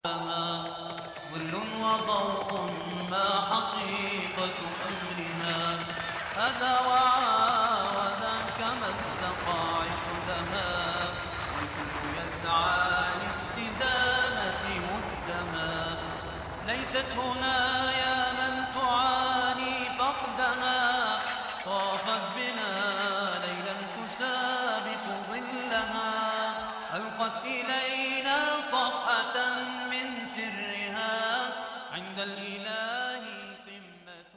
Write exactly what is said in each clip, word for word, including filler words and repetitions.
ظل وضوء ما حقيقة أمرها، هذا وعى وذاك ما اتقى عقدها، والكل يسعى لاستدامة مقدما. ليست هنا يا من تعاني فقدها، طافت بنا ليلا تسابق ظلها، ألقت إلينا صفحة من سرها، عند الإله قمة.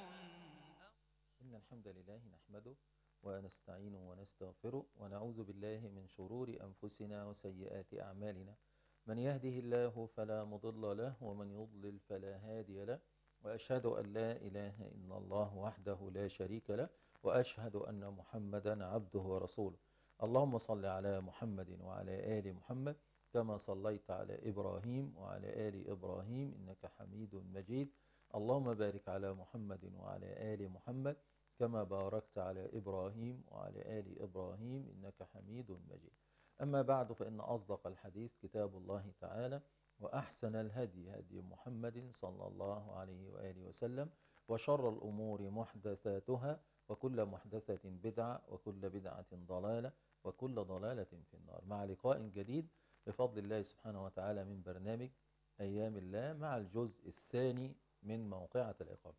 إن الحمد لله نحمده ونستعينه ونستغفره ونعوذ بالله من شرور أنفسنا وسيئات أعمالنا. من يهده الله فلا مضل له ومن يضلل فلا هادي له، وأشهد أن لا إله إلا الله وحده لا شريك له، وأشهد أن محمدا عبده ورسوله. اللهم صل على محمد وعلى آل محمد كما صليت على إبراهيم وعلى آل إبراهيم إنك حميد مجيد. اللهم بارك على محمد وعلى آل محمد كما باركت على إبراهيم وعلى آل إبراهيم إنك حميد مجيد. أما بعد، فإن أصدق الحديث كتاب الله تعالى، وأحسن الهدي هدي محمد صلى الله عليه وآله وسلم، وشر الأمور محدثاتها، وكل محدثة بدعة، وكل بدعة ضلالة، وكل ضلالة في النار. مع لقاء جديد بفضل الله سبحانه وتعالى من برنامج أيام الله، مع الجزء الثاني من موقعة العقاب.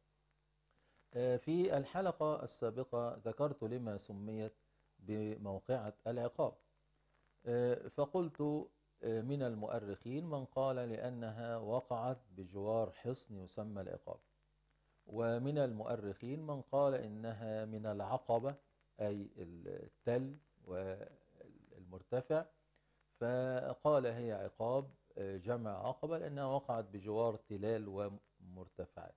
في الحلقة السابقة ذكرت لما سميت بموقعة العقاب، فقلت من المؤرخين من قال لأنها وقعت بجوار حصن يسمى العقاب، ومن المؤرخين من قال إنها من العقبة أي التل والمرتفع، فقال هي عقاب جمع عقبة لأنها وقعت بجوار تلال ومرتفعات.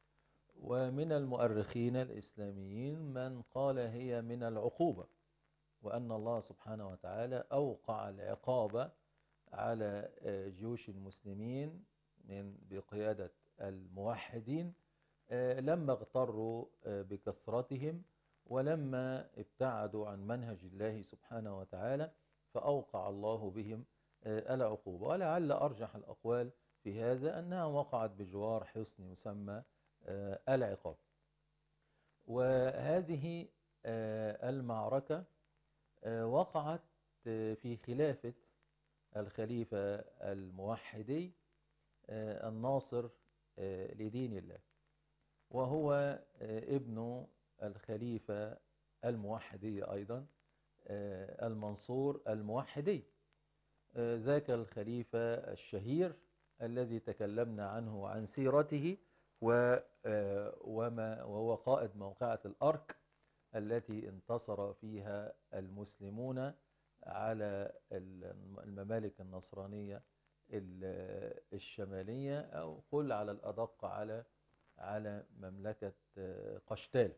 ومن المؤرخين الإسلاميين من قال هي من العقوبة، وأن الله سبحانه وتعالى أوقع العقاب على جيوش المسلمين من بقيادة الموحدين لما اغتروا بكثرتهم، ولما ابتعدوا عن منهج الله سبحانه وتعالى، فأوقع الله بهم العقوبة. ولعل أرجح الأقوال في هذا أنها وقعت بجوار حصن يسمى العقاب. وهذه المعركة وقعت في خلافة الخليفة الموحدي الناصر لدين الله، وهو ابن الخليفة الموحدي أيضا المنصور الموحدي، ذاك الخليفة الشهير الذي تكلمنا عنه وعن سيرته، وما وهو قائد موقعة الأرك التي انتصر فيها المسلمون على الممالك النصرانية الشمالية، أو قل على الأدق على على مملكة قشتال.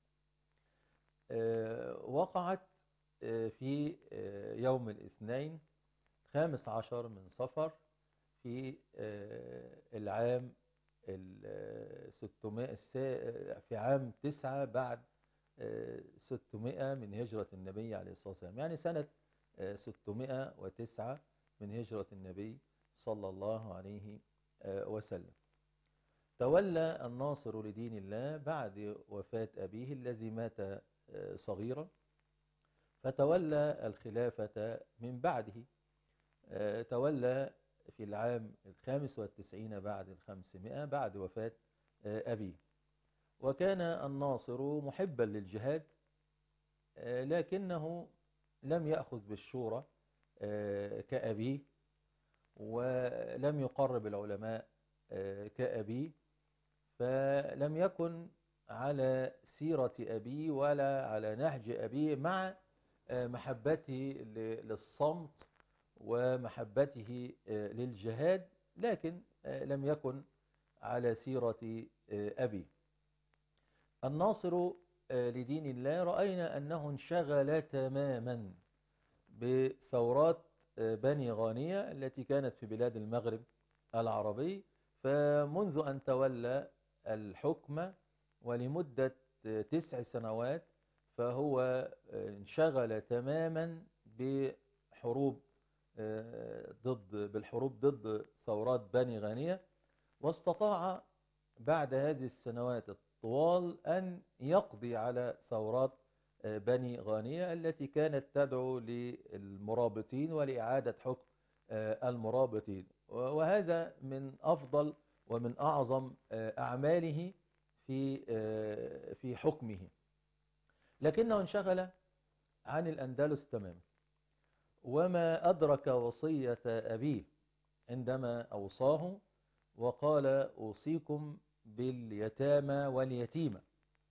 وقعت في يوم الاثنين خامس عشر من صفر في العام الستمائة، في عام تسعة بعد ستمائة من هجرة النبي عليه الصلاة والسلام، يعني سنة ستمائة وتسعة من هجرة النبي صلى الله عليه وسلم. تولى الناصر لدين الله بعد وفاة أبيه الذي مات صغيرا، فتولى الخلافة من بعده. تولى في العام الخامس والتسعين بعد الخمسمائة بعد وفاة أبيه. وكان الناصر محبا للجهاد، لكنه لم يأخذ بالشورى كأبيه، ولم يقرب العلماء كأبيه، فلم يكن على سيرة أبيه ولا على نهج أبيه، مع محبته للصمت ومحبته للجهاد، لكن لم يكن على سيرة أبيه. الناصر لدين الله رأينا أنه انشغل تماما بثورات بني غانية التي كانت في بلاد المغرب العربي، فمنذ أن تولى الحكم ولمدة تسع سنوات فهو انشغل تماما بحروب ضد بالحروب ضد ثورات بني غانية، واستطاع بعد هذه السنوات الطوال أن يقضي على ثورات بني غانية التي كانت تدعو للمرابطين ولإعادة حكم المرابطين. وهذا من أفضل ومن أعظم أعماله في في حكمه، لكنه انشغل عن الأندلس تماما، وما أدرك وصية أبيه عندما أوصاه وقال: أوصيكم باليتامى واليتيمة.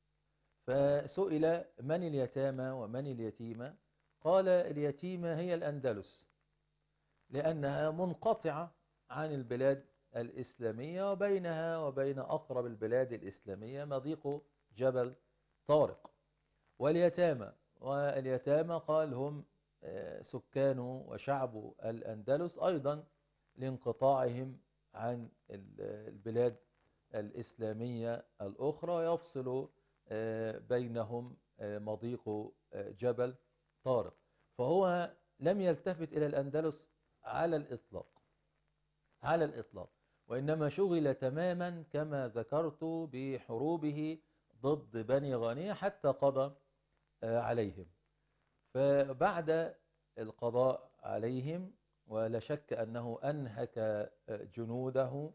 فسئل: من اليتامى ومن اليتيمة؟ قال: اليتيمة هي الأندلس، لأنها منقطعة عن البلاد الإسلامية، وبينها وبين أقرب البلاد الإسلامية مضيق جبل طارق. واليتامى واليتامى قال: هم سكان وشعب الأندلس أيضا لانقطاعهم عن البلاد الإسلامية الأخرى، يفصل بينهم مضيق جبل طارق. فهو لم يلتفت إلى الأندلس على الإطلاق على الإطلاق وإنما شغل تماما كما ذكرت بحروبه ضد بني غانية حتى قضى عليهم. فبعد القضاء عليهم، ولا شك أنه أنهك جنوده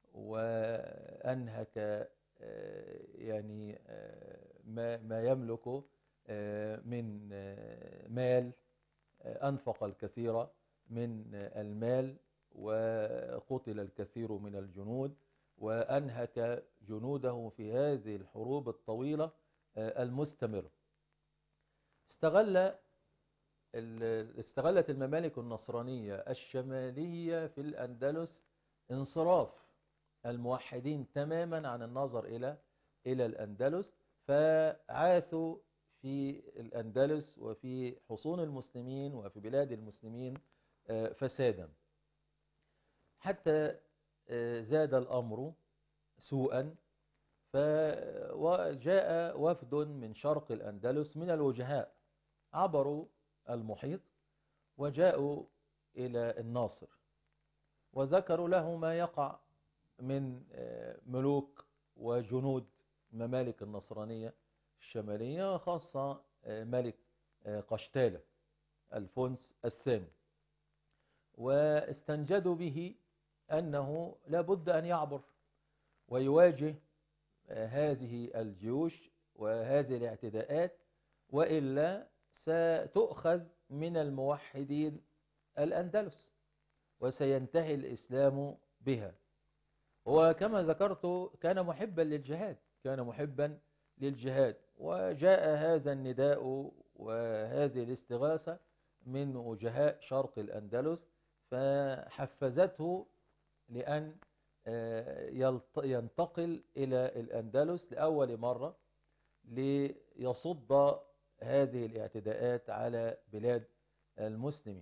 وأنهك يعني ما ما يملكه من مال، أنفق الكثير من المال وقتل الكثير من الجنود، وأنهك جنوده في هذه الحروب الطويلة المستمرة. استغل استغلت الممالك النصرانية الشمالية في الأندلس انصراف الموحدين تماما عن النظر إلى إلى الأندلس، فعاثوا في الأندلس وفي حصون المسلمين وفي بلاد المسلمين فسادا، حتى زاد الأمر سوءا. فجاء وفد من شرق الأندلس من الوجهاء، عبروا المحيط وجاءوا إلى الناصر، وذكروا له ما يقع من ملوك وجنود ممالك النصرانية الشمالية، وخاصة ملك قشتالة الفونس الثاني، واستنجدوا به أنه لابد أن يعبر ويواجه هذه الجيوش وهذه الاعتداءات، وإلا ستؤخذ من الموحدين الأندلس وسينتهي الإسلام بها. وكما ذكرت كان محبا للجهاد كان محبا للجهاد وجاء هذا النداء وهذه الاستغاثة من وجهاء شرق الأندلس، فحفزته لأن ينتقل إلى الأندلس لأول مرة ليصد هذه الاعتداءات على بلاد المسلمين.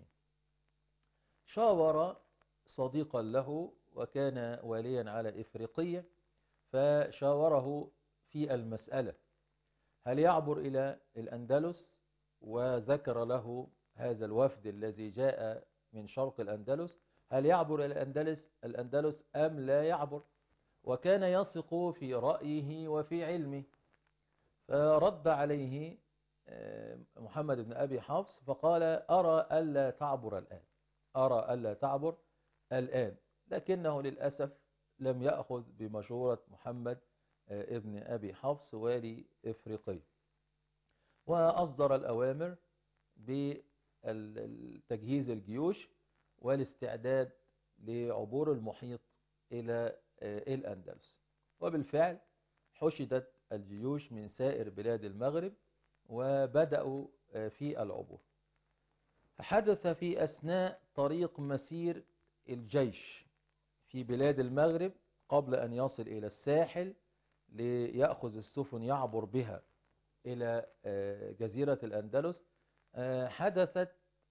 شاور صديقا له وكان واليا على إفريقية، فشاوره في المسألة: هل يعبر إلى الأندلس؟ وذكر له هذا الوفد الذي جاء من شرق الأندلس، هل يعبر إلى الأندلس الأندلس أم لا يعبر؟ وكان يثق في رأيه وفي علمه. فرد عليه محمد بن أبي حفص فقال: أرى ألا تعبر الآن أرى ألا تعبر الآن لكنه للأسف لم يأخذ بمشورة محمد ابن أبي حفص والي إفريقيا، وأصدر الأوامر بتجهيز الجيوش والاستعداد لعبور المحيط إلى الأندلس. وبالفعل حشدت الجيوش من سائر بلاد المغرب وبدأوا في العبور. حدث في أثناء طريق مسير الجيش في بلاد المغرب قبل أن يصل إلى الساحل ليأخذ السفن يعبر بها إلى جزيرة الأندلس، حدثت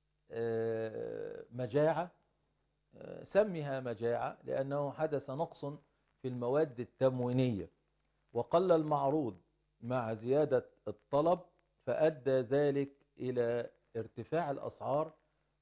مجاعة، سميها مجاعة لأنه حدث نقص في المواد التموينية وقل المعروض مع زيادة الطلب، فأدى ذلك إلى ارتفاع الأسعار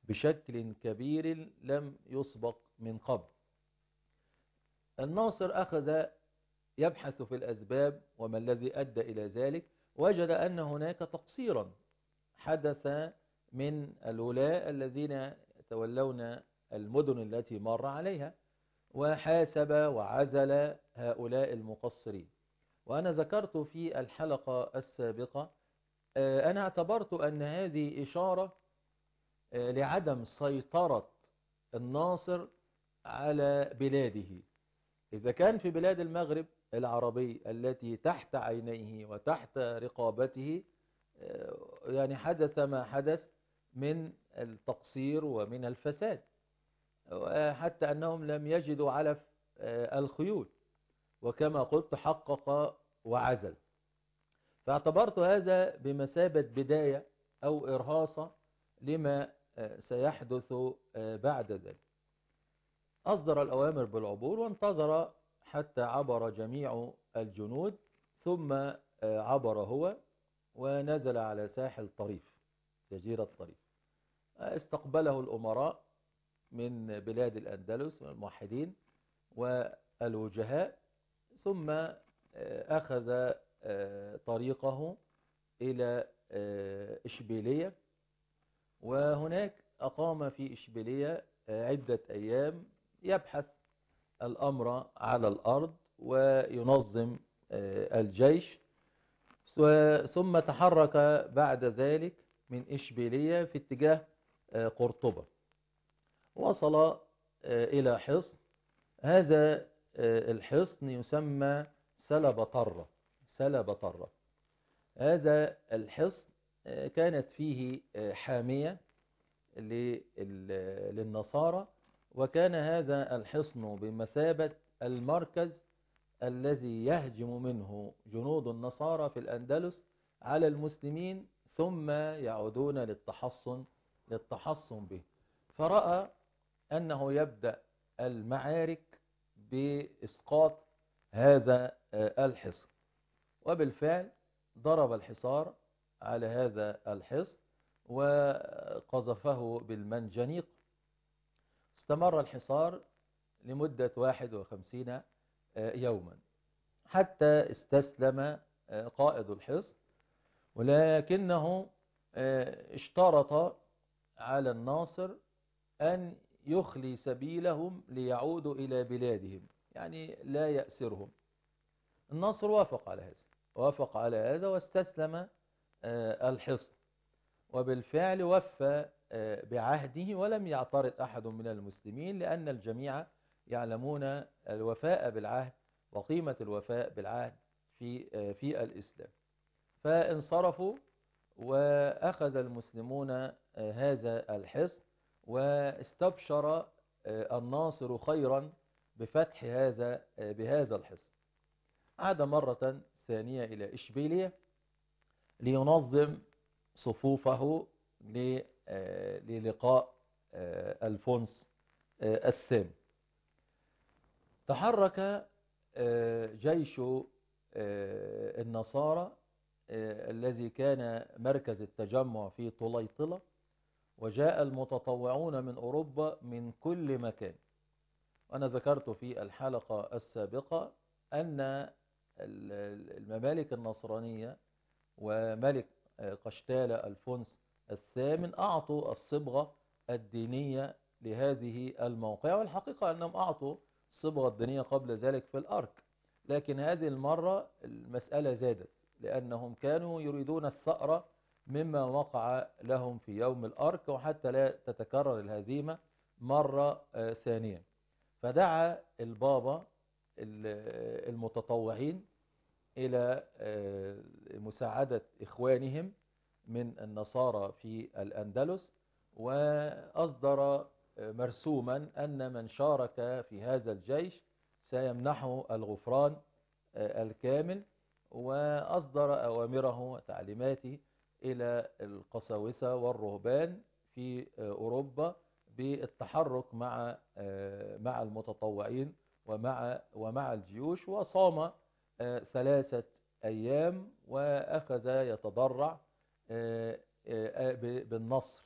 بشكل كبير لم يسبق من قبل. الناصر أخذ يبحث في الأسباب وما الذي أدى إلى ذلك، وجد أن هناك تقصيرا حدث من الولاة الذين يتولون المدن التي مر عليها، وحاسب وعزل هؤلاء المقصرين. وأنا ذكرت في الحلقة السابقة أنا اعتبرت أن هذه إشارة لعدم سيطرة الناصر على بلاده. إذا كان في بلاد المغرب العربي التي تحت عينيه وتحت رقابته يعني حدث ما حدث من التقصير ومن الفساد، حتى أنهم لم يجدوا علف الخيول، وكما قلت حقق وعزل. فاعتبرت هذا بمثابة بداية أو إرهاصة لما سيحدث بعد ذلك. أصدر الأوامر بالعبور وانتظر حتى عبر جميع الجنود، ثم عبر هو ونزل على ساحل طريف، جزيرة طريف. استقبله الأمراء من بلاد الأندلس والموحدين والوجهاء، ثم أخذ طريقه إلى إشبيلية، وهناك أقام في إشبيلية عدة أيام يبحث الأمر على الأرض وينظم الجيش. ثم تحرك بعد ذلك من إشبيلية في اتجاه قرطبة، وصل إلى حصن. هذا الحصن يسمى سلبطرة. سلبطرة هذا الحصن كانت فيه حامية للنصارى، وكان هذا الحصن بمثابة المركز الذي يهجم منه جنود النصارى في الأندلس على المسلمين، ثم يعودون للتحصن للتحصن به. فرأى أنه يبدأ المعارك بإسقاط هذا الحصن، وبالفعل ضرب الحصار على هذا الحصن وقذفه بالمنجنيق. استمر الحصار لمدة واحد وخمسين يوما حتى استسلم قائد الحصن، ولكنه اشترط على الناصر أن يخلي سبيلهم ليعودوا إلى بلادهم، يعني لا يأسرهم. الناصر وافق على هذا وافق على هذا واستسلم الحصن، وبالفعل وفى بعهده ولم يعترض أحد من المسلمين، لأن الجميع يعلمون الوفاء بالعهد وقيمة الوفاء بالعهد في في الإسلام. فانصرفوا، وأخذ المسلمون هذا الحصن، واستبشر الناصر خيرا بفتح هذا بهذا الحصن. عاد مرة ثانية إلى إشبيلية لينظم صفوفه للقاء ألفونس الثاني. تحرك جيش النصارى الذي كان مركز التجمع في طليطلة، وجاء المتطوعون من أوروبا من كل مكان. وأنا ذكرت في الحلقة السابقة أن الممالك النصرانية وملك قشتالة ألفونس الثامن أعطوا الصبغة الدينية لهذه الموقع، والحقيقة أنهم أعطوا الصبغة الدينية قبل ذلك في الأرك، لكن هذه المرة المسألة زادت، لأنهم كانوا يريدون الثأر مما وقع لهم في يوم الأرك، وحتى لا تتكرر الهزيمة مرة ثانية. فدعا البابا المتطوعين إلى مساعدة إخوانهم من النصارى في الأندلس، وأصدر مرسوما أن من شارك في هذا الجيش سيمنحه الغفران الكامل، وأصدر أوامره وتعليماته إلى القساوسة والرهبان في أوروبا بالتحرك مع مع المتطوعين ومع ومع الجيوش. وصام ثلاثة أيام وأخذ يتضرع بالنصر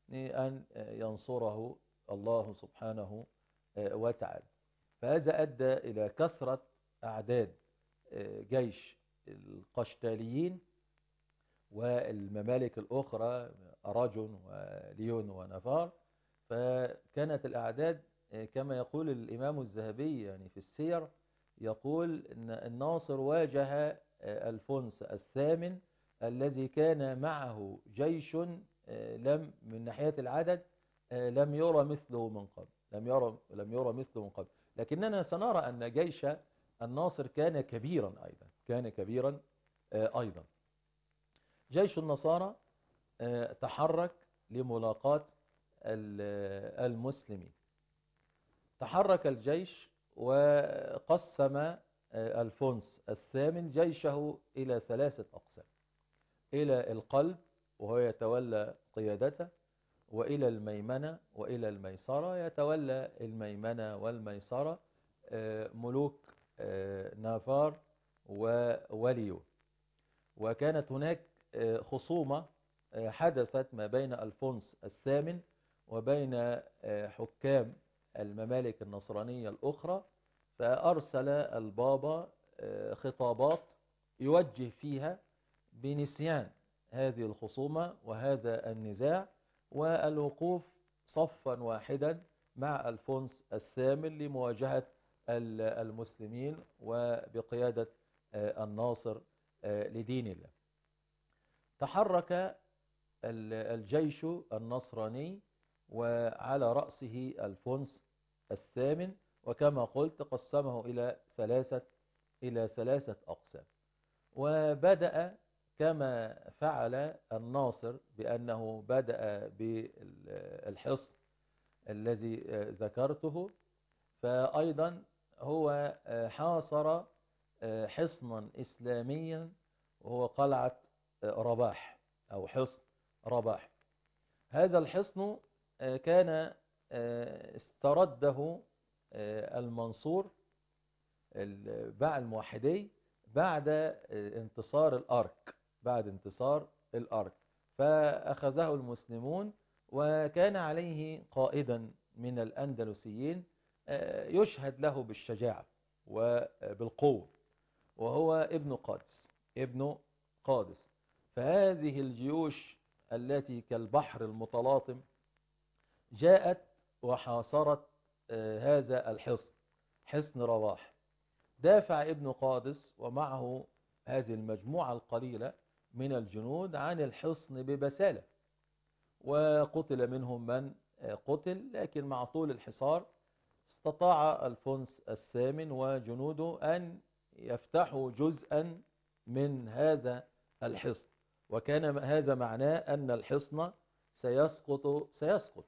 أن ينصره الله سبحانه وتعالى. فهذا أدى إلى كثرة أعداد جيش القشتاليين والممالك الأخرى أراجون وليون ونفار. فكانت الأعداد كما يقول الإمام الذهبي يعني في السير، يقول أن الناصر واجه ألفونس الثامن الذي كان معه جيش لم من ناحية العدد لم يرى مثله من قبل لم يرى لم يرى مثله من قبل لكننا سنرى أن جيش الناصر كان كبيرا أيضا كان كبيرا أيضا. جيش النصارى تحرك لملاقاة المسلمين. تحرك الجيش وقسم ألفونس الثامن جيشه إلى ثلاثة أقسام: إلى القلب وهو يتولى قيادته، وإلى الميمنة وإلى الميسرة يتولى الميمنة والميسرة ملوك نافار ووليو. وكانت هناك خصومة حدثت ما بين ألفونس الثامن وبين حكام الممالك النصرانية الأخرى، فأرسل البابا خطابات يوجه فيها بنسيان هذه الخصومة وهذا النزاع والوقوف صفا واحدا مع ألفونس الثامن لمواجهة المسلمين وبقيادة الناصر لدين الله. تحرك الجيش النصراني وعلى رأسه ألفونس الثامن، وكما قلت قسمه إلى ثلاثة إلى ثلاثة أقسام. وبدأ كما فعل الناصر بأنه بدأ بالحصن الذي ذكرته، فأيضا هو حاصر حصنا إسلاميا وهو قلعة رباح أو حصن رباح. هذا الحصن كان استرده المنصور الموحدي بعد انتصار الأرك بعد انتصار الأرك فأخذه المسلمون، وكان عليه قائدا من الأندلسيين يشهد له بالشجاعة وبالقوة، وهو ابن قادس ابن قادس. فهذه الجيوش التي كالبحر المتلاطم جاءت وحاصرت هذا الحصن حصن رواح. دافع ابن قادس ومعه هذه المجموعة القليلة من الجنود عن الحصن ببسالة، وقتل منهم من قتل، لكن مع طول الحصار استطاع ألفونس الثامن وجنوده أن يفتحوا جزءا من هذا الحصن، وكان هذا معناه أن الحصن سيسقط سيسقط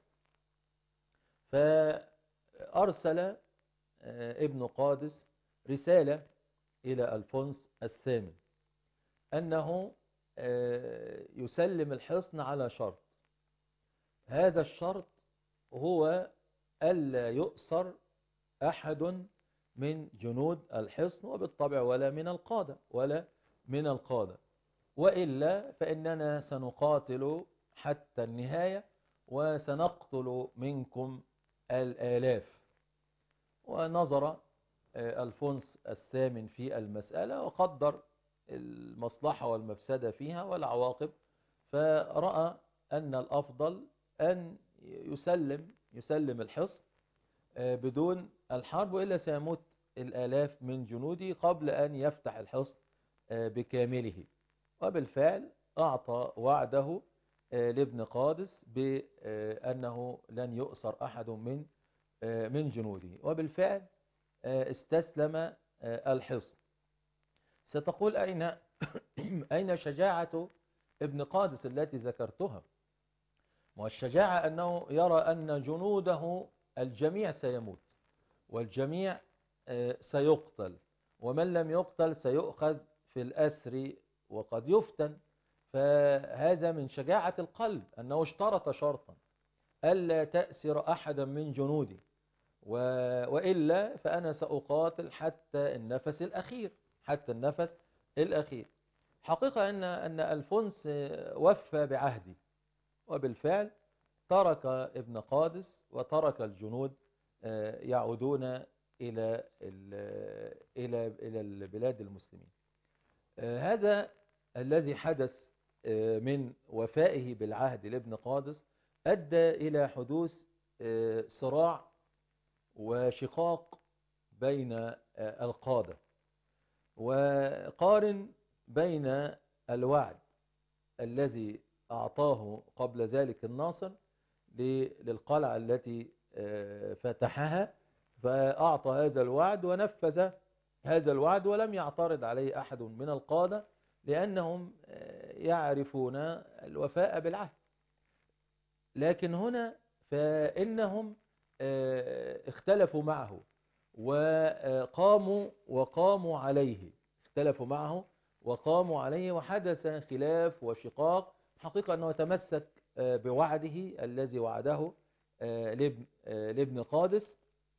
فأرسل ابن قادس رسالة إلى ألفونس الثامن أنه يسلم الحصن على شرط. هذا الشرط هو ألا يؤسر أحد من جنود الحصن، وبالطبع ولا من القادة ولا من القادة وإلا فإننا سنقاتل حتى النهاية وسنقتل منكم الآلاف. ونظر ألفونس الثامن في المسألة وقدر المصلحة والمفسدة فيها والعواقب، فرأى أن الأفضل أن يسلم يسلم الحصن بدون الحرب، وإلا سيموت الآلاف من جنودي قبل أن يفتح الحصن بكامله. وبالفعل أعطى وعده لابن قادس بأنه لن يؤسر أحد من من جنوده، وبالفعل استسلم الحصن. ستقول أين أين شجاعة ابن قادس التي ذكرتها؟ والشجاعة أنه يرى أن جنوده الجميع سيموت والجميع سيقتل، ومن لم يقتل سيؤخذ في الأسر وقد يفتن. فهذا من شجاعة القلب أنه اشترط شرطا ألا تأسر أحدا من جنودي، وإلا فأنا سأقاتل حتى النفس الأخير حتى النفس الأخير. حقيقة أن أن ألفونس وفى بعهده، وبالفعل ترك ابن قادس وترك الجنود يعودون إلى إلى إلى البلاد المسلمين. هذا الذي حدث من وفائه بالعهد لابن قادس أدى إلى حدوث صراع وشقاق بين القادة، وقارن بين الوعد الذي أعطاه قبل ذلك الناصر للقلعة التي فتحها، فأعطى هذا الوعد ونفذ هذا الوعد ولم يعترض عليه أحد من القادة لأنهم يعرفون الوفاء بالعهد. لكن هنا فإنهم اختلفوا معه وقاموا وقاموا عليه اختلفوا معه وقاموا عليه وحدث خلاف وشقاق. حقيقة أنه تمسك بوعده الذي وعده لابن قادس،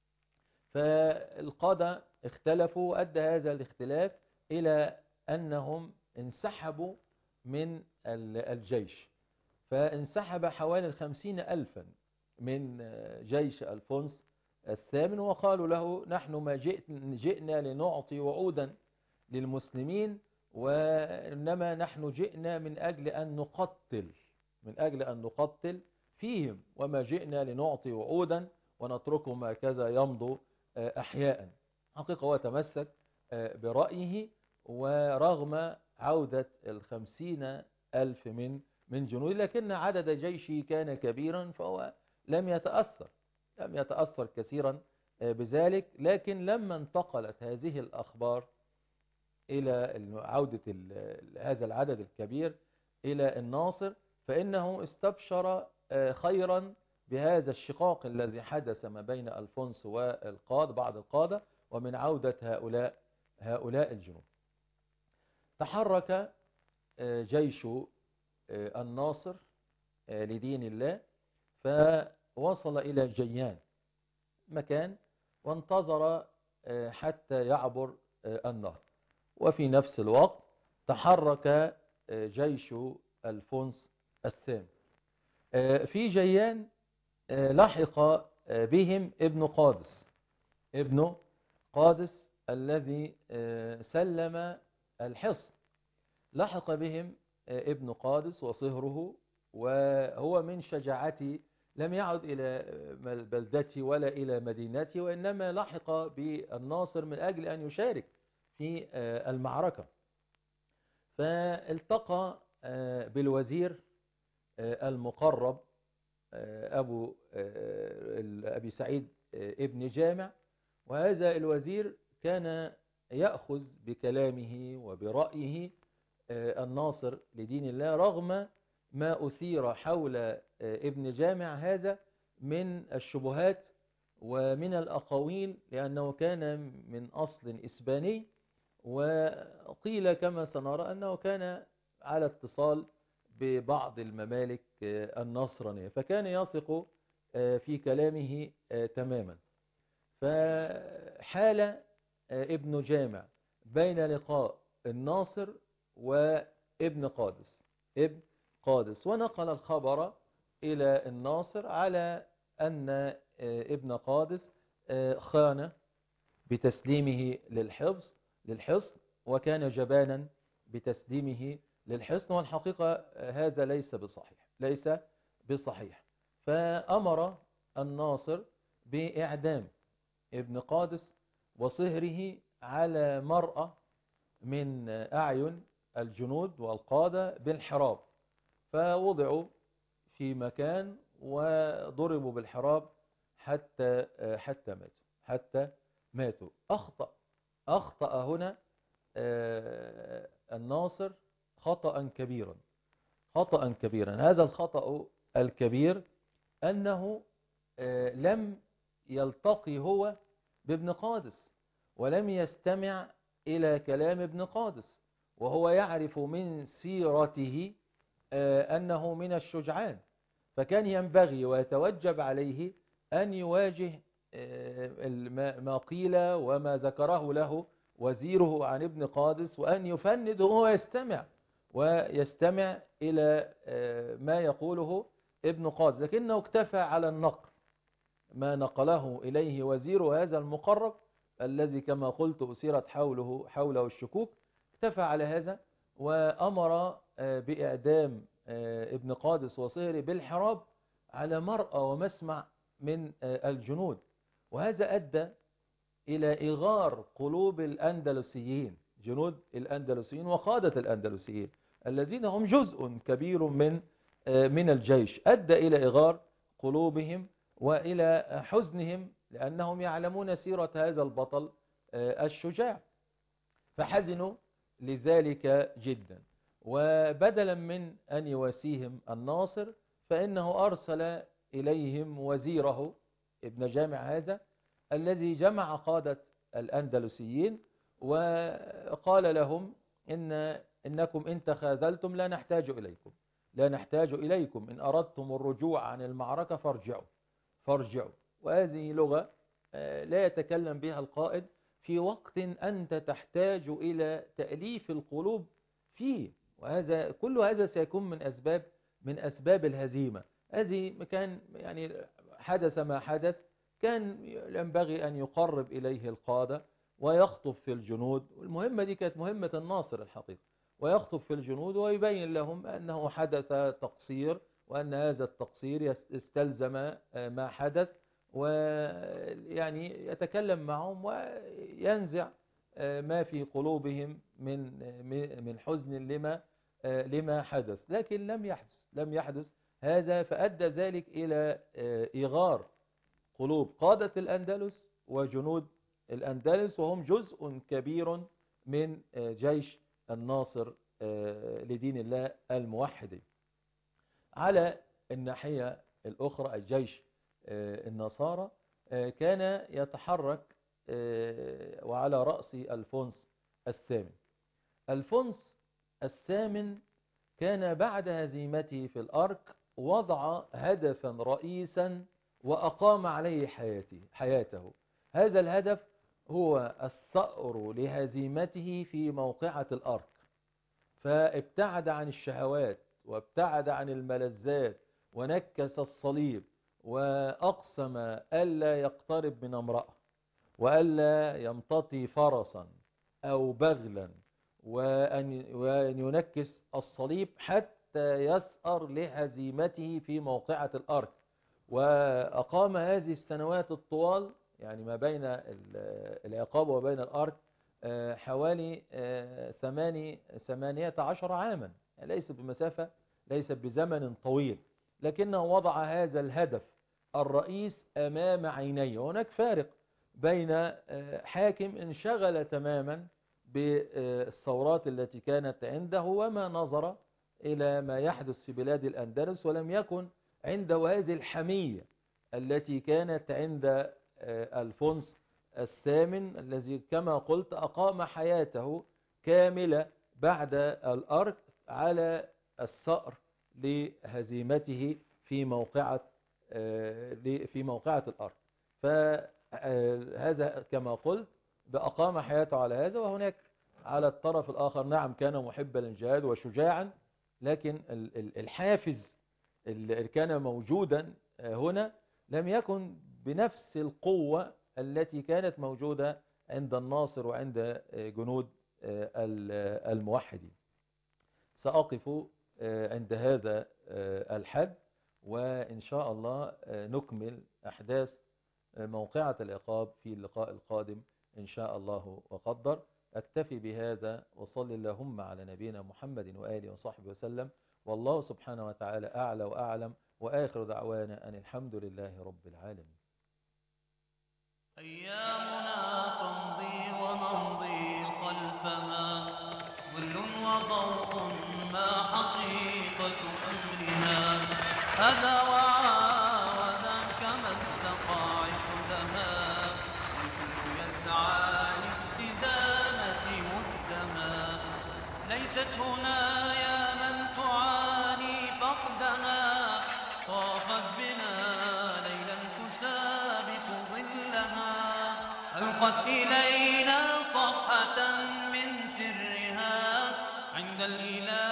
فالقادة اختلفوا وأدى هذا الاختلاف إلى أنهم انسحبوا من الجيش، فانسحب حوالي الخمسين ألفا من جيش ألفونس الثامن، وقالوا له نحن ما جئنا لنعطي وعودا للمسلمين، وإنما نحن جئنا من أجل أن نقتل من أجل أن نقتل فيهم، وما جئنا لنعطي وعودا ونتركهم هكذا يمضوا أحياء. حقيقة هو تمسك برأيه، ورغم عودة الخمسين ألف من من جنود، لكن عدد جيشه كان كبيرا فهو لم يتأثر لم يتأثر كثيرا بذلك. لكن لما انتقلت هذه الأخبار إلى عودة هذا العدد الكبير إلى الناصر، فإنه استبشر خيرا بهذا الشقاق الذي حدث ما بين ألفونس والقادة بعض القادة ومن عودة هؤلاء هؤلاء الجنود. تحرك جيش الناصر لدين الله فوصل إلى جيان مكان وانتظر حتى يعبر النهر، وفي نفس الوقت تحرك جيش ألفونس الثامن. في جيان لحق بهم ابن قادس ابن قادس الذي سلم الحصن، لحق بهم ابن قادس وصهره، وهو من شجاعته لم يعد إلى بلدته ولا إلى مدينته، وإنما لحق بالناصر من أجل أن يشارك في المعركة. فالتقى بالوزير المقرب أبو أبي سعيد ابن جامع، وهذا الوزير كان يأخذ بكلامه وبرأيه الناصر لدين الله، رغم ما أثير حول ابن جامع هذا من الشبهات ومن الأقاويل، لأنه كان من أصل إسباني، وقيل كما سنرى أنه كان على اتصال ببعض الممالك النصرانية، فكان يثق في كلامه تماما. فحال ابن جامع بين لقاء الناصر وابن قادس ابن قادس ونقل الخبر إلى الناصر على أن ابن قادس خان بتسليمه للحفظ للحصن وكان جبانا بتسليمه للحصن، والحقيقة هذا ليس بصحيح ليس بصحيح. فأمر الناصر بإعدام ابن قادس وصهره على مرأى من أعين الجنود والقادة بالحراب، فوضعوا في مكان وضربوا بالحراب حتى حتى ماتوا حتى ماتوا. أخطأ أخطأ هنا الناصر خطأ كبيرا خطأ كبيرا هذا الخطأ الكبير أنه لم يلتقي هو بابن قادس ولم يستمع إلى كلام ابن قادس، وهو يعرف من سيرته أنه من الشجعان، فكان ينبغي ويتوجب عليه أن يواجه ما قيل وما ذكره له وزيره عن ابن قادس، وأن يفند وهو يستمع ويستمع إلى ما يقوله ابن قادس، لكنه اكتفى على النقل ما نقله إليه وزير هذا المقرب الذي كما قلت أثيرت حوله حوله الشكوك. اكتفى على هذا وأمر بإعدام ابن قادس وصهري بالحراب على مرأى ومسمع من الجنود، وهذا أدى إلى إغار قلوب الأندلسيين، جنود الأندلسيين وقادة الأندلسيين الذين هم جزء كبير من من الجيش، أدى إلى إغار قلوبهم وإلى حزنهم لأنهم يعلمون سيرة هذا البطل الشجاع، فحزنوا لذلك جدا. وبدلا من أن يواسيهم الناصر فإنه أرسل إليهم وزيره ابن جامع هذا الذي جمع قادة الأندلسيين وقال لهم إن إنكم إن تخاذلتم لا نحتاج إليكم لا نحتاج إليكم إن أردتم الرجوع عن المعركة فارجعوا فارجعوا. وهذه لغة لا يتكلم بها القائد في وقت أنت تحتاج إلى تأليف القلوب فيه، وهذا كل هذا سيكون من أسباب من أسباب الهزيمة. هذه كان يعني حدث ما حدث، كان ينبغي أن يقرب إليه القادة ويخطب في الجنود، والمهمة دي كانت مهمة الناصر الحقيقة، ويخطب في الجنود ويبين لهم أنه حدث تقصير وأن هذا التقصير استلزم ما حدث، ويعني يتكلم معهم وينزع ما في قلوبهم من من حزن لما لما حدث. لكن لم يحدث لم يحدث هذا، فأدى ذلك إلى إغار قلوب قادة الأندلس وجنود الأندلس، وهم جزء كبير من جيش الناصر لدين الله الموحد. على الناحية الأخرى الجيش النصارى كان يتحرك وعلى رأس ألفونس الثامن. ألفونس الثامن كان بعد هزيمته في الأرك وضع هدفا رئيسا وأقام عليه حياته حياته هذا الهدف هو الثأر لهزيمته في موقعة الأرك، فابتعد عن الشهوات وابتعد عن الملذات ونكس الصليب، وأقسم ألا يقترب من امرأة وألا يمتطي فرسا أو بغلا وأن ينكس الصليب حتى يثأر لهزيمته في موقعة الأرك. وأقام هذه السنوات الطوال يعني ما بين العقاب وبين الأرك حوالي ثماني ثمانية عشر عاما، ليس بمسافة ليس بزمن طويل، لكنه وضع هذا الهدف الرئيس أمام عينيه. هناك فارق بين حاكم انشغل تماما بالثورات التي كانت عنده وما نظر إلى ما يحدث في بلاد الأندلس، ولم يكن عنده هذه الحمية التي كانت عند ألفونس الثامن الذي كما قلت أقام حياته كاملة بعد الأرك على الثأر لهزيمته في موقعة في موقعة الأرك. فهذا كما قلت بأقام حياته على هذا. وهناك على الطرف الآخر نعم كان محبا للجهاد وشجاعا، لكن الحافز اللي كان موجودا هنا لم يكن بنفس القوة التي كانت موجودة عند الناصر وعند جنود الموحدين. سأقف عند هذا الحد، وإن شاء الله نكمل أحداث موقعة العقاب في اللقاء القادم إن شاء الله وقدر. أكتفي بهذا، وصل اللهم على نبينا محمد وآله وصحبه وسلم، والله سبحانه وتعالى أعلى وأعلم، وآخر دعوانا أن الحمد لله رب العالمين. أيامنا تمضي ونمضي خلفها، ظل وضوء ما حقيقة أمرنا، هذا وذاك ما الدقائق لها، والكل يسعى لاستدامة مدها. ليست هنا يا من تعاني فقدها، طافت بنا ليلا تسابق ظلها، ألقت إلينا صفحة من سرها عند الإله